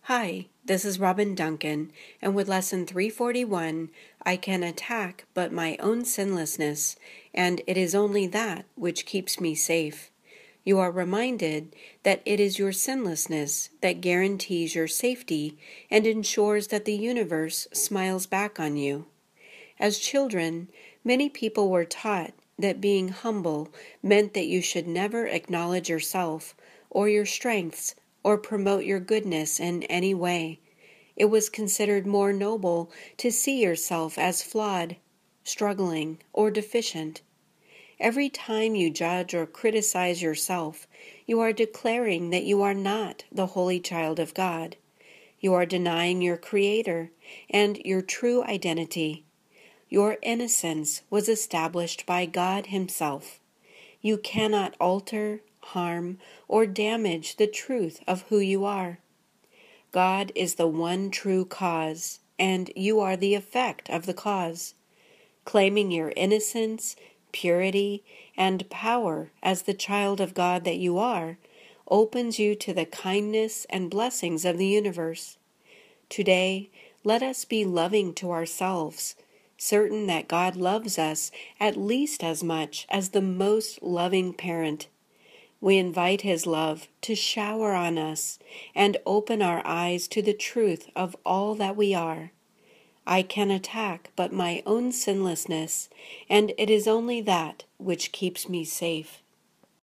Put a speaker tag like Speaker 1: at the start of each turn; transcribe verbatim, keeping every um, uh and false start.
Speaker 1: Hi, this is Robin Duncan, and with Lesson three forty-one, I can attack but my own sinlessness, and it is only that which keeps me safe. You are reminded that it is your sinlessness that guarantees your safety and ensures that the universe smiles back on you. As children, many people were taught that being humble meant that you should never acknowledge yourself or your strengths or promote your goodness in any way. It was considered more noble to see yourself as flawed, struggling, or deficient. Every time you judge or criticize yourself, you are declaring that you are not the holy child of God. You are denying your Creator and your true identity. Your innocence was established by God Himself. You cannot alter, harm, or damage the truth of who you are. God is the one true cause, and you are the effect of the cause. Claiming your innocence, purity, and power as the child of God that you are opens you to the kindness and blessings of the universe. Today, let us be loving to ourselves, certain that God loves us at least as much as the most loving parent. We invite His love to shower on us and open our eyes to the truth of all that we are. I can attack but my own sinlessness, and it is only that which keeps me safe.